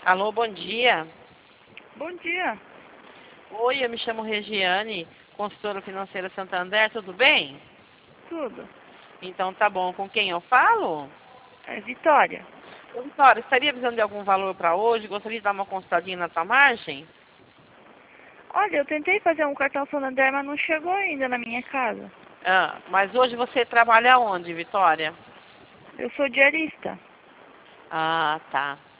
Alô, bom dia. Bom dia. Oi, eu me chamo Regiane, consultora financeira Santander, tudo bem? Tudo. Então tá bom, com quem eu falo? É Vitória. Ô, Vitória, estaria precisando de algum valor para hoje? Gostaria de dar uma consultadinha na tua margem? Olha, eu tentei fazer um cartão Santander, mas não chegou ainda na minha casa. Ah, mas hoje você trabalha onde, Vitória? Eu sou diarista. Ah, tá.